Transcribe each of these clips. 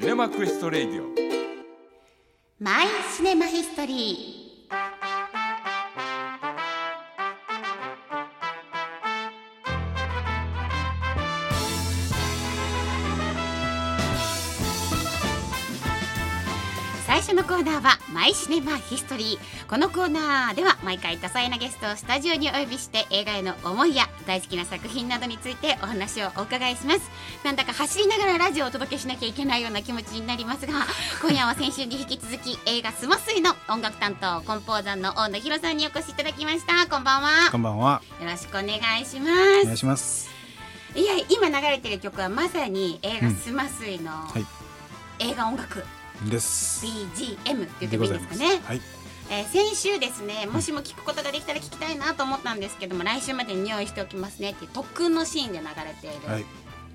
シネマクエストレイディオマイシネマヒストリー。最初のコーナーはマイシネマヒストリー。このコーナーでは毎回多彩なゲストをスタジオにお呼びして映画への思いや大好きな作品などについてお話をお伺いします。なんだか走りながらラジオをお届けしなきゃいけないような気持ちになりますが、今夜は先週に引き続き映画スマスイの音楽担当コンポーザーの大野博さんにお越しいただきました。こんばんは。 こんばんは。 よろしくお願いします。 お願いします。 いや、今流れてる曲はまさに映画スマスイの、映画音楽です。 BGM って言ってもいいですかね。 はい。 先週ですね、もしも聞くことができたら聞きたいなと思ったんですけども、来週までに用意しておきますねっていう特訓のシーンで流れている、 はい、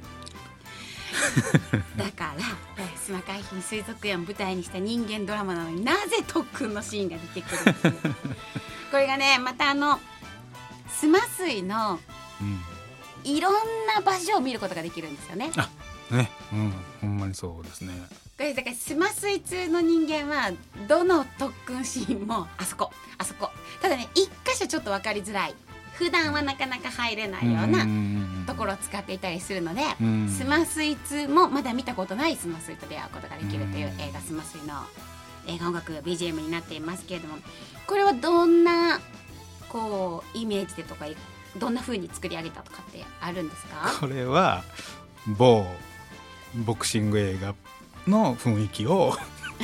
だから須磨海浜水族園を舞台にした人間ドラマなのになぜ特訓のシーンが出てくるっていうこれがね、またスマ水のいろんな場所を見ることができるんですよね。 あ、ね、ほんまにそうですね。 これだからスマ水通の人間はどの特訓シーンもあそこただね、一箇所ちょっと分かりづらい、普段はなかなか入れないようなところを使っていたりするので、スマ水通もまだ見たことないスマ水と出会うことができるという映画スマ水の映画音楽 BGM になっていますけれども、これはどんなこうイメージでとかどんな風に作り上げたとかってあるんですか？ これは某ボクシング映画の雰囲気を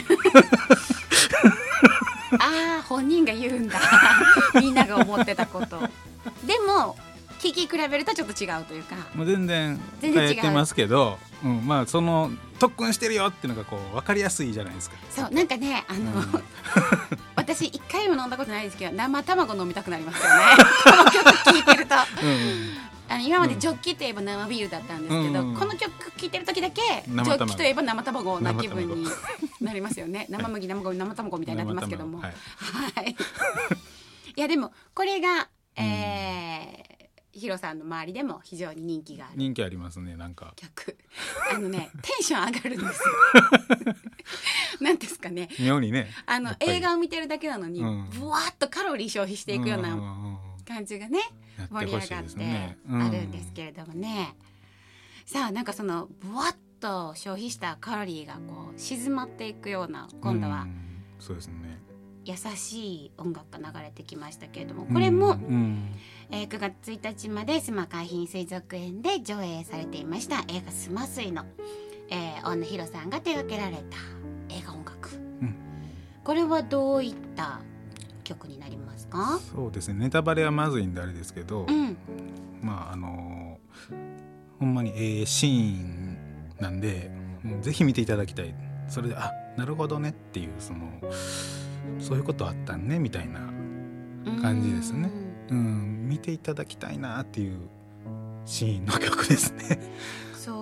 本人が言うんだみんなが思ってたことでも聞き比べるとちょっと違うというか、 もう全然変えてますけど、まあその特訓してるよっていうのがこう分かりやすいじゃないですか。 そう、なんかね私一回も飲んだことないですけど生卵飲みたくなりますよねこの曲聴いてると今までジョッキといえば生ビールだったんですけど、この曲聴いてる時だけジョッキといえば生卵な気分になりますよね。生麦、生米、生卵みたいになってますけども、はいいやでもこれが、ヒロさんの周りでも非常に人気がある。 人気ありますね。なんか曲テンション上がるんですよなんですかね、 妙にね映画を見てるだけなのに、ブワーッとカロリー消費していくような感じがね、盛り上がってあるんですけれどもね、さあなんかそのブワッと消費したカロリーがこう静まっていくような、今度はそうですね、 優しい音楽が流れてきましたけれども、これも、9月1日まで須磨海浜水族園で上映されていました映画スマ水の、大野博さんが手掛けられた映画音楽、これはどういった曲になりますか？ そうですね、ネタバレはまずいんであれですけど、まあほんまにシーンなんで、ぜひ見ていただきたい。それでなるほどねっていう、そういうことあったんねみたいな感じですね。見ていただきたいなっていうシーンの曲ですね。 そう、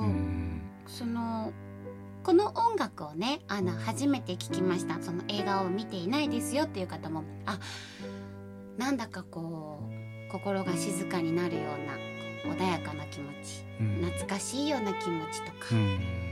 この音楽をね初めて聞きました。その映画を見ていないですよっていう方もなんだかこう心が静かになるような穏やかな気持ち、懐かしいような気持ちとか、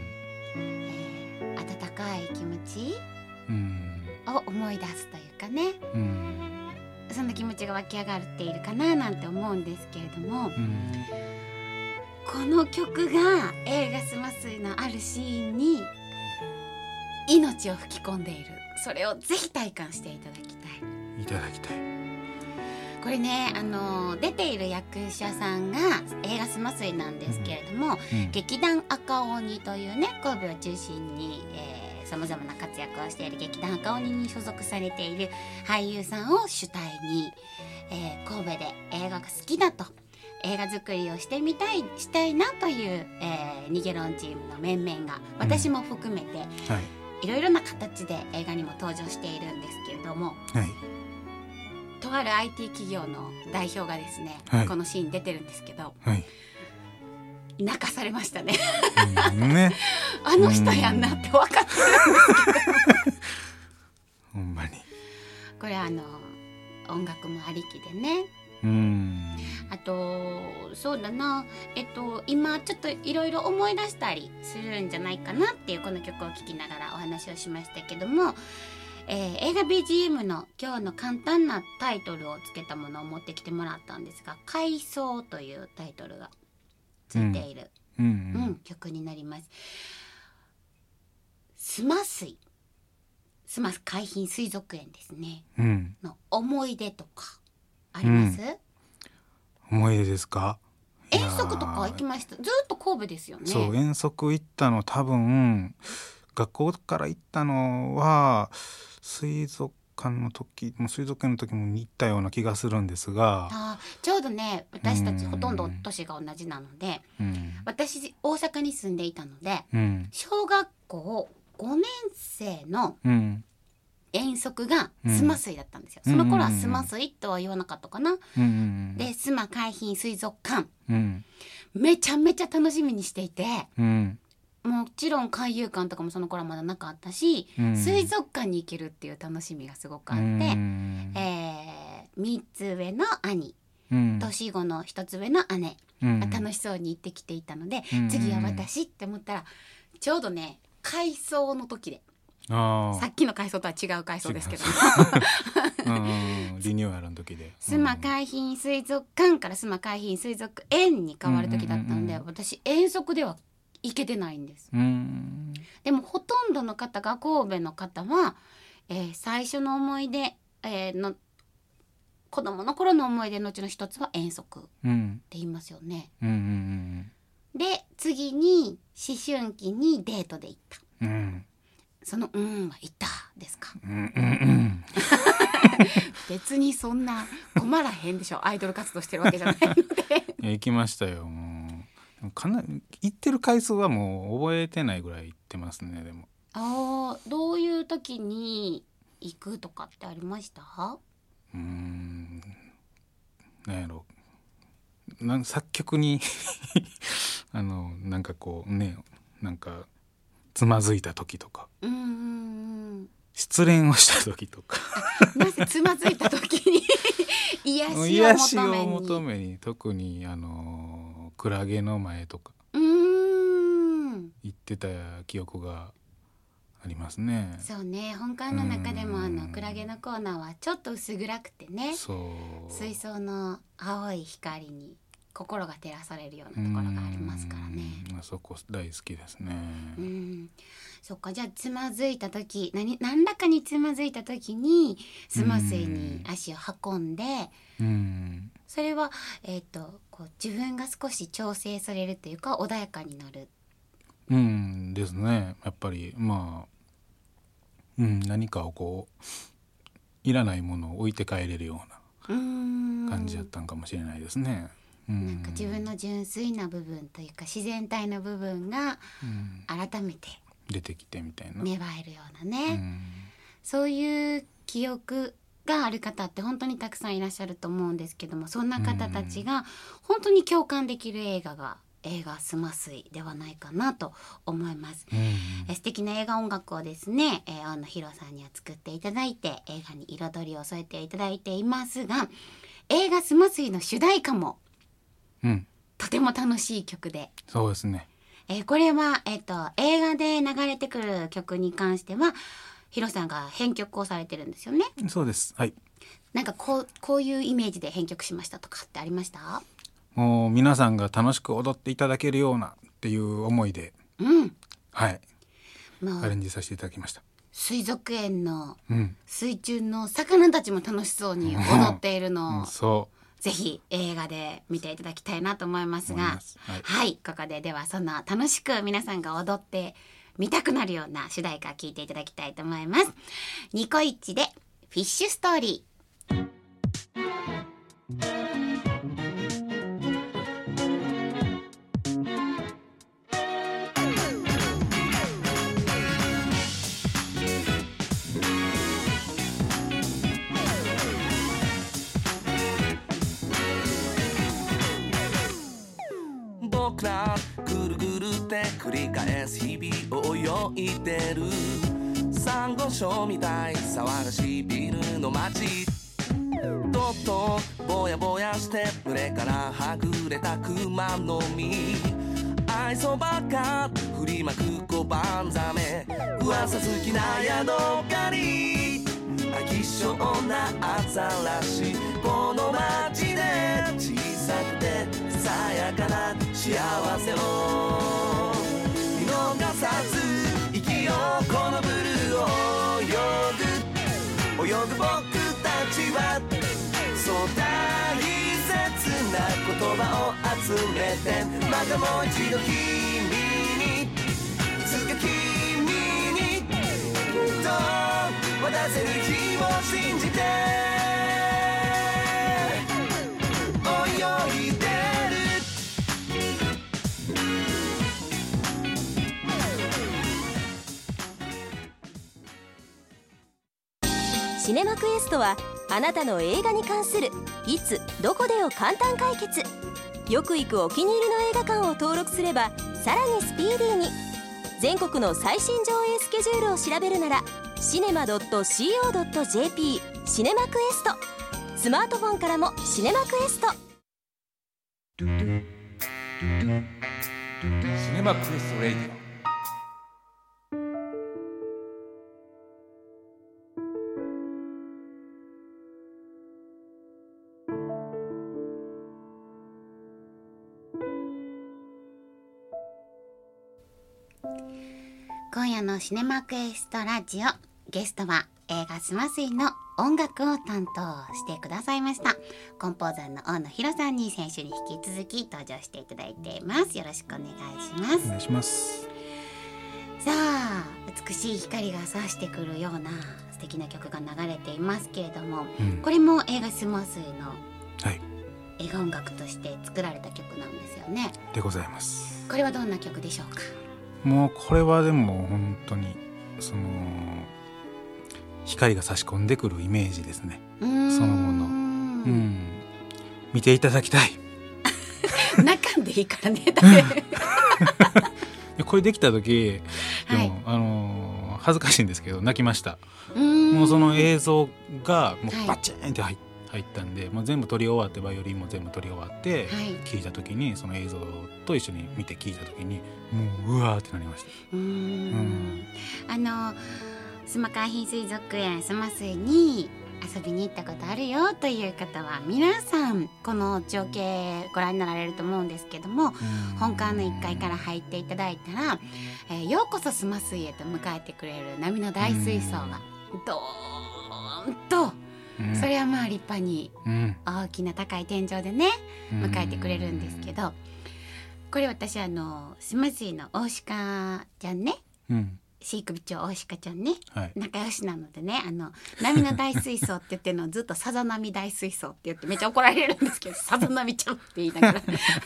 温かい気持ちを思い出すというかね、そんな気持ちが湧き上がっているかななんて思うんですけれども、この曲が映画スマ水のあるシーンに命を吹き込んでいる。それをぜひ体感していただきたい。これね、出ている役者さんが映画スマ水なんですけれども、劇団赤鬼というね、神戸を中心にさまざまな活躍をしている劇団赤鬼に所属されている俳優さんを主体に、神戸で映画が好きだと、映画作りをしたいなという、ニゲロンチームの面々が、私も含めて、いろいろな形で映画にも登場しているんですけれども、とある IT 企業の代表がですね、このシーンに出てるんですけど、泣かされましたねあの人やんなって分かってるんですけどほんまにこれ音楽もありきでね、あそうだな、今ちょっといろいろ思い出したりするんじゃないかなっていうこの曲を聴きながらお話をしましたけども、映画 BGM の今日の簡単なタイトルをつけたものを持ってきてもらったんですが、海藻というタイトルがついている、曲になります。スマ海浜水族園ですね、の思い出とかあります？ 思い出ですか？ 遠足とか行きました？ずっと神戸ですよね。 そう、遠足行ったの多分学校から行ったのは水族園の時も行ったような気がするんですが、 ちょうどね、私たちほとんど年が同じなので、私大阪に住んでいたので、小学校5年生の遠足がスマ水だったんですよ。その頃はスマ水とは言わなかったかな、でスマ海浜水族館、めちゃめちゃ楽しみにしていて、もちろん海遊館とかもその頃はまだなかったし、水族館に行けるっていう楽しみがすごくあって、3つ上の兄、年子の1つ上の姉が楽しそうに行ってきていたので、次は私って思ったらちょうどね、海藻の時で、さっきの海藻とは違う海藻ですけどリニューアルの時で須磨海浜水族館から須磨海浜水族園に変わる時だったので、私遠足では行けてないんです。でもほとんどの方が、神戸の方は、最初の思い出、の子供の頃の思い出のうちの一つは遠足って言いますよね。で次に思春期にデートで行った、そのは行ったですか？別にそんな困らへんでしょ、アイドル活動してるわけじゃないので行きましたよ。もうかなり行ってる回数はもう覚えてないぐらい行ってますね。でもどういう時に行くとかってありました？ なんやろ、作曲になんかこうね、なんかつまずいた時とか、失恋をした時とかなぜつまずいた時に癒しを求めに、特にクラゲの前とか行ってた記憶がありますね。 そうね、本館の中でもクラゲのコーナーはちょっと薄暗くてね、水槽の青い光に心が照らされるようなところがありますからね。 そこ大好きですね。 そっか、じゃあつまずいた時、何らかにつまずいた時にスマ水に足を運んで、それは、こう自分が少し調整されるというか穏やかになるですね。やっぱり何かをこういらないものを置いて帰れるような感じだったんかもしれないですね。 なんか自分の純粋な部分というか自然体の部分が改めて出てきてみたいな、 芽生えるようなね、そういう記憶がある方って本当にたくさんいらっしゃると思うんですけども、そんな方たちが本当に共感できる映画スマ水ではないかなと思います。素敵な映画音楽をですね、大野ひろさんには作っていただいて、映画に彩りを添えていただいていますが、映画スマ水の主題歌もとても楽しい曲で、 そうですね、 これは、映画で流れてくる曲に関してはヒロさんが編曲をされてるんですよね。 そうです、はい。 なんかこういうイメージで編曲しましたとかってありました？ もう皆さんが楽しく踊っていただけるようなっていう思いで、はい、アレンジさせていただきました。 水族園の水中の魚たちも楽しそうに踊っているのを、ぜひ映画で見ていただきたいなと思いますが、はい、ここでではそんな楽しく皆さんが踊って見たくなるような主題歌聴いていただきたいと思います。ニコイチでフィッシュストーリー。 僕らぐるぐるって繰り返す日々を泳いでるサンゴ礁みたい騒がしいビルの街とっとぼやぼやして群れからはぐれた熊の実愛想ばっか振りまく小判ザメ噂好きなヤドカリ飽き性なアザラシこの街で小さくてさやかな幸せを見逃さず生きようこのブルーを泳ぐ僕たちはそう大切な言葉を集めてまたもう一度君にいつか君にきっと渡せる日を信じて泳いでシネマクエストはあなたの映画に関するいつどこでを簡単解決よく行くお気に入りの映画館を登録すればさらにスピーディーに全国の最新上映スケジュールを調べるならシネマ .co.jp シネマクエストスマートフォンからもシネマクエストシネマクエストレイディオ今夜のシネマクエストラジオゲストは映画スマスイの音楽を担当してくださいましたコンポーザーの大野ひろさんに先週に引き続き登場していただいていますよろしくお願いしますお願いしますさあ美しい光が差してくるような素敵な曲が流れていますけれども、これも映画スマスイの映画音楽として作られた曲なんですよねでございますこれはどんな曲でしょうかもうこれはでも本当にその光が差し込んでくるイメージですねそのもの、見ていただきたい泣かんでいいからねこれできた時でも、恥ずかしいんですけど泣きましたもうその映像がもうバチーンって入ったんでもう全部撮り終わってバイオリンも全部撮り終わって、聞いた時にその映像と一緒に見て聞いた時にもううわーってなりました須磨海浜水族園スマスイに遊びに行ったことあるよという方は皆さんこの情景ご覧になられると思うんですけども本館の1階から入っていただいたら、ようこそスマスイへと迎えてくれる波の大水槽がドーンとそれはまあ立派に大きな高い天井でね迎えてくれるんですけどこれ私スマスイの大鹿ちゃんね、飼育部長大鹿ちゃんね、仲良しなのでね波の大水槽って言ってるのをずっとさざ波大水槽って言ってめっちゃ怒られるんですけどさざ波ちゃんって言いながら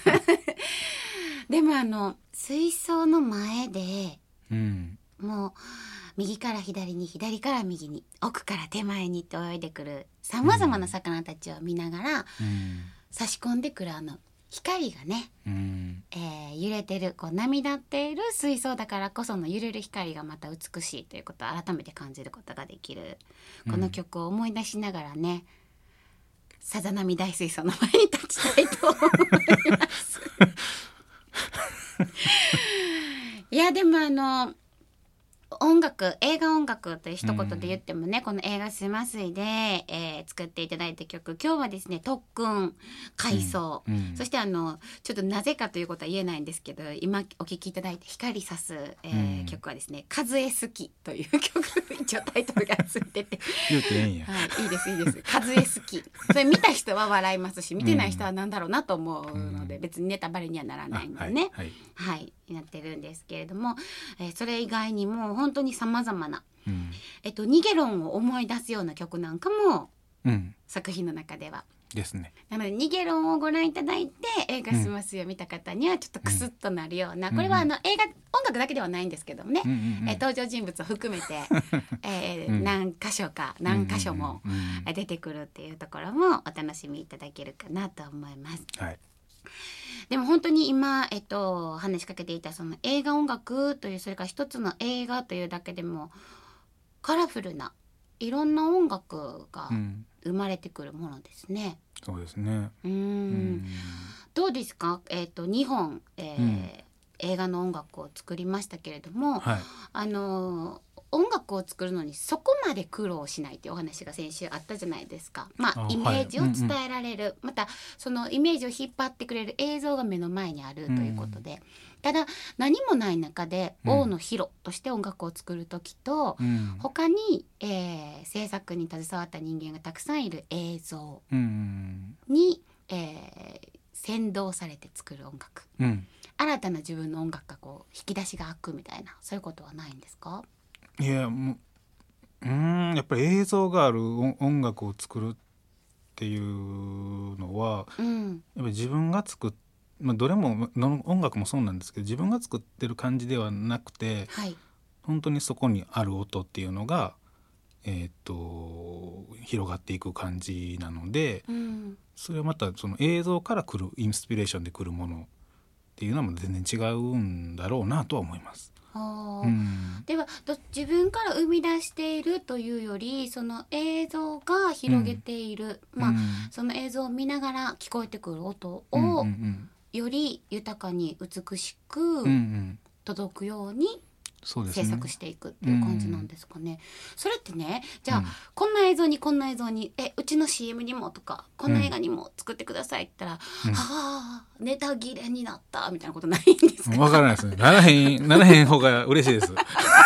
でも水槽の前で、もう右から左に左から右に奥から手前にって泳いでくるさまざまな魚たちを見ながら、差し込んでくる光がね、揺れてる波立っている水槽だからこその揺れる光がまた美しいということを改めて感じることができる、この曲を思い出しながらねさざ波大水槽の前に立ちたいと思いますいやでも映画音楽という一言で言ってもね、この映画スマスイで、作っていただいた曲今日はですね特訓回想、そしてちょっとなぜかということは言えないんですけど今お聴きいただいた光さす、曲はですね数え好きという曲一応タイトルがついてて言うてええんや、 いいです数え好きそれ見た人は笑いますし見てない人はなんだろうなと思うので、別にネタバレにはならないのでね、なってるんですけれども、それ以外にも本当にさまざまな、ニゲロンを思い出すような曲なんかも、作品の中ではですね。 なのでニゲロンをご覧いただいて映画スマスイを見た方にはちょっとクスッとなるような、これは映画音楽だけではないんですけどもね、登場人物を含めて、何箇所も出てくるっていうところもお楽しみいただけるかなと思います。でも本当に今、話しかけていたその映画音楽というそれから一つの映画というだけでもカラフルないろんな音楽が生まれてくるものですね。 そうですね。 どうですか、2本、映画の音楽を作りましたけれども、 はい、 音楽を作るのにそこまで苦労しないっていうお話が先週あったじゃないですか。イメージを伝えられる、またそのイメージを引っ張ってくれる映像が目の前にあるということで、ただ何もない中で大野ひろとして音楽を作る時と、他に、制作に携わった人間がたくさんいる映像に、先導されて作る音楽、新たな自分の音楽がこう引き出しが開くみたいな、そういうことはないんですか？ いや、もうやっぱり映像がある音楽を作るっていうのは、やっぱり自分が作っどれも音楽もそうなんですけど、自分が作ってる感じではなくて、本当にそこにある音っていうのが、広がっていく感じなので、それはまたその映像から来るインスピレーションで来るものっていうのも全然違うんだろうなとは思います。 では自分から生み出しているというより、その映像が広げている、その映像を見ながら聞こえてくる音を、より豊かに美しく届くように制作していくっていう感じなんですかね。それってね、じゃあ、こんな映像にうちの CM にもとか、こんな映画にも作ってくださいって言ったら、はあネタ切れになったみたいなことないんですか？ わからないですね。ならへん方が嬉しいです。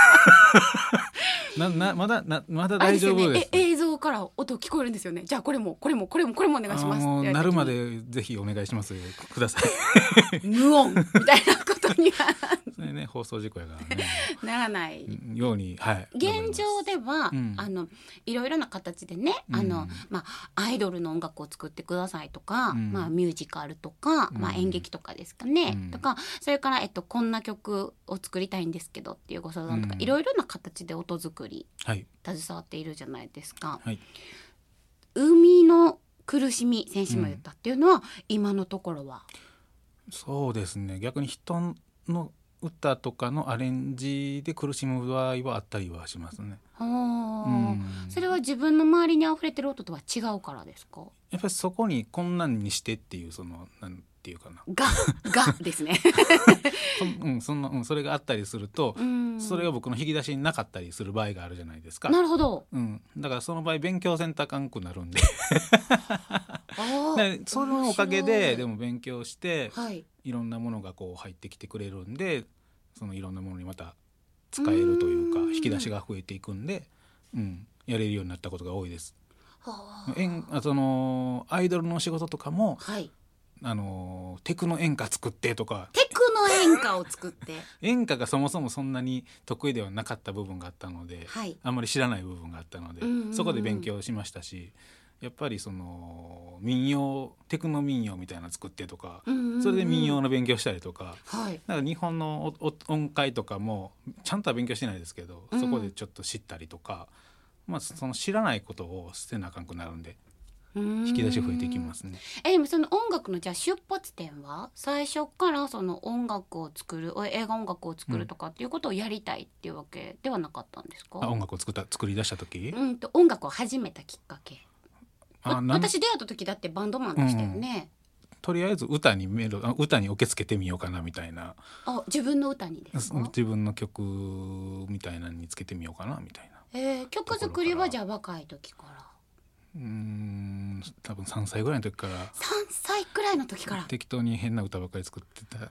まだ大丈夫です。 映像から音聞こえるんですよね。じゃあこれもお願いしますってなるまでぜひお願いしますください。 無音みたいなことにはそれね、放送事故やからねならないように、 現状では、いろいろな形でね、アイドルの音楽を作ってくださいとか、ミュージカルとか、演劇とかですかね、とか、それから、こんな曲を作りたいんですけどっていうご相談とか、いろいろな形で音作り、携わっているじゃないですか。海の苦しみ、先週も言ったっていうのは、今のところはそうですね、逆に人の歌とかのアレンジで苦しむ場合はあったりはしますね。 それは自分の周りに溢れてる音とは違うからですか？ やっぱりそこにこんなんにしてっていう、なんていうかな、 がですねそれがあったりすると、それが僕の引き出しになかったりする場合があるじゃないですか。 なるほど、 だからその場合勉強せんとあかんくなるんでそのおかげででも勉強して、いろんなものがこう入ってきてくれるんで、そのいろんなものにまた使えるというか、引き出しが増えていくんで、やれるようになったことが多いです。そのアイドルの仕事とかも、テクノ演歌作ってとか、 テクノ演歌を作って演歌がそもそもそんなに得意ではなかった部分があったので、あんまり知らない部分があったので、そこで勉強しましたし、やっぱりその民謡、テクノ民謡みたいなの作ってとか、それで民謡の勉強したりとか、なんか日本の音階とかもちゃんとは勉強してないですけど、そこでちょっと知ったりとか、その知らないことを捨てなあかんくなるんで、引き出し増えていきますね。 でもその音楽のじゃあ出発点は、最初からその音楽を作る、映画音楽を作るとかっていうことをやりたいっていうわけではなかったんですか？ 音楽を作り出した時、 音楽を始めたきっかけ。私出会った時だってバンドマンでしたよね。 とりあえず歌に受け付けてみようかなみたいな。 自分の歌にですか？ 自分の曲みたいなのにつけてみようかなみたいな。 曲作りはじゃあ若い時から？ 多分3歳ぐらいの時から。3 歳くらいの時から適当に変な歌ばっかり作ってた。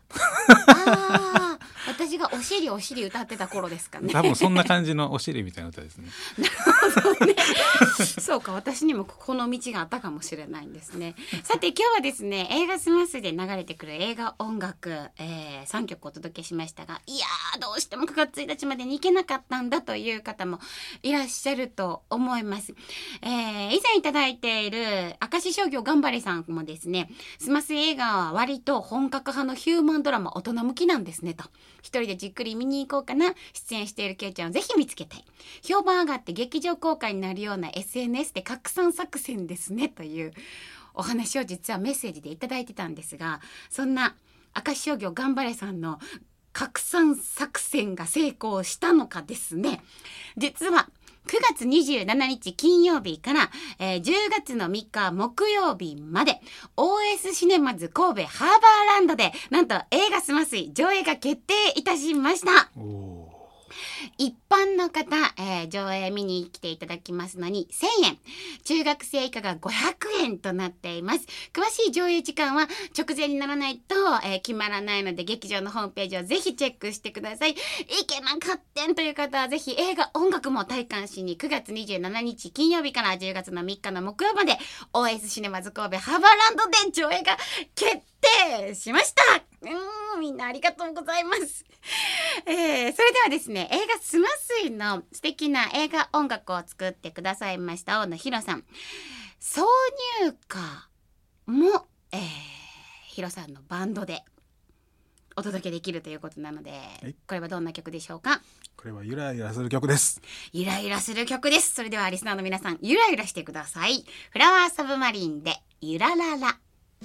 私がお尻歌ってた頃ですかね。 多分そんな感じのお尻みたいな歌ですね。 なるほどね。そうか、私にもこの道があったかもしれないんですね。さて今日はですね、映画スマスで流れてくる映画音楽、3曲お届けしましたが、いやーどうしても9月1日までに行けなかったんだという方もいらっしゃると思います。以前いただいている明石商業頑張れさんもですね、スマス映画は割と本格派のヒューマンドラマ、大人向きなんですねと、一人でじっくり見に行こうかな、出演しているケイちゃんをぜひ見つけたい、評判上がって劇場公開になるような SNS で拡散作戦ですねというお話を実はメッセージでいただいてたんですが、そんな明石商業頑張れさんの拡散作戦が成功したのかですね、実は月27日金曜日から、10月の3日木曜日まで OS シネマズ神戸ハーバーランドでなんと映画スマスイ上映が決定いたしました。一般の方、上映見に来ていただきますのに1000円、中学生以下が500円となっています。詳しい上映時間は直前にならないと、決まらないので劇場のホームページをぜひチェックしてください。いけなかったんという方はぜひ映画音楽も体感しに9月27日金曜日から10月の3日の木曜まで OS シネマズ神戸ハーバーランドで上映が決定しました。みんなありがとうございます。それではですね、映画スマスイの素敵な映画音楽を作ってくださいました大野ひろさん、挿入歌も、ひろさんのバンドでお届けできるということなので、これはどんな曲でしょうか？ これはゆらゆらする曲です。 ゆらゆらする曲です。それではリスナーの皆さん、ゆらゆらしてください。フラワーサブマリンでゆららら。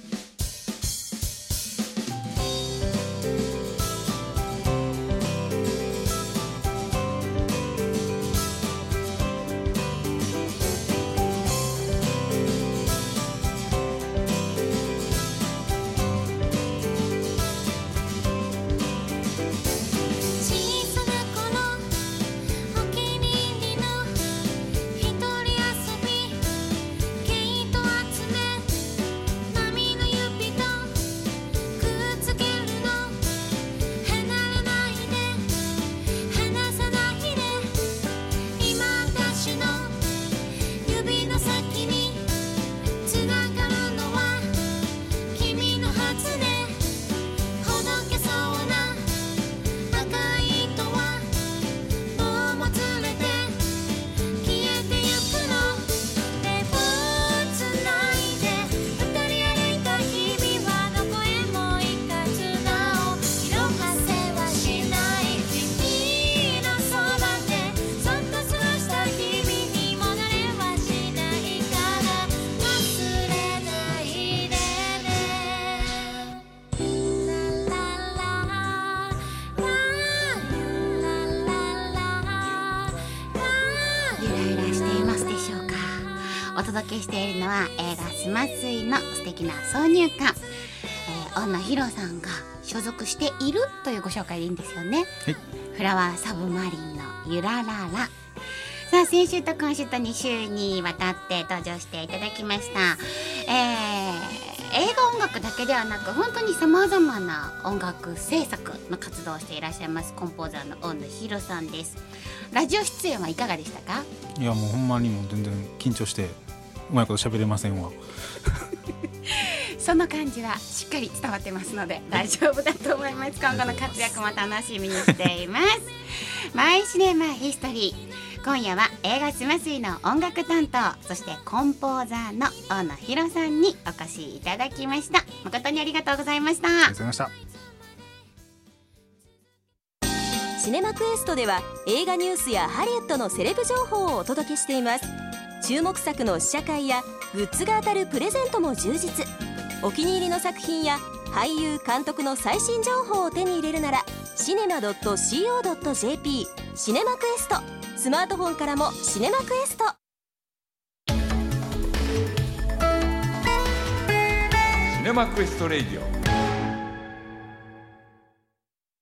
お届けしているのは映画スマスイの素敵な挿入歌、大野ひろさんが所属しているというご紹介でいいんですよね、はい、フラワーサブマリンのゆららら。さあ、先週と今週と2週にわたって登場していただきました、映画音楽だけではなく本当にさまざまな音楽制作の活動をしていらっしゃいますコンポーザーの大野ひろさんです。ラジオ出演はいかがでしたか？ いやもうほんまにもう全然緊張してうまいこと喋れませんわその感じはしっかり伝わってますので大丈夫だと思います。今後の活躍も楽しみにしていますマイシネマヒストリー、今夜は映画スマスイの音楽担当、そしてコンポーザーの大野ひろさんにお越しいただきました。誠にありがとうございました。 ありがとうございました。 シネマクエストでは映画ニュースやハリウッドのセレブ情報をお届けしています。注目作の試写会やグッズが当たるプレゼントも充実。お気に入りの作品や俳優監督の最新情報を手に入れるならシネマ .co.jp シネマクエスト、スマートフォンからもシネマクエスト。 シネマクエストレイディオ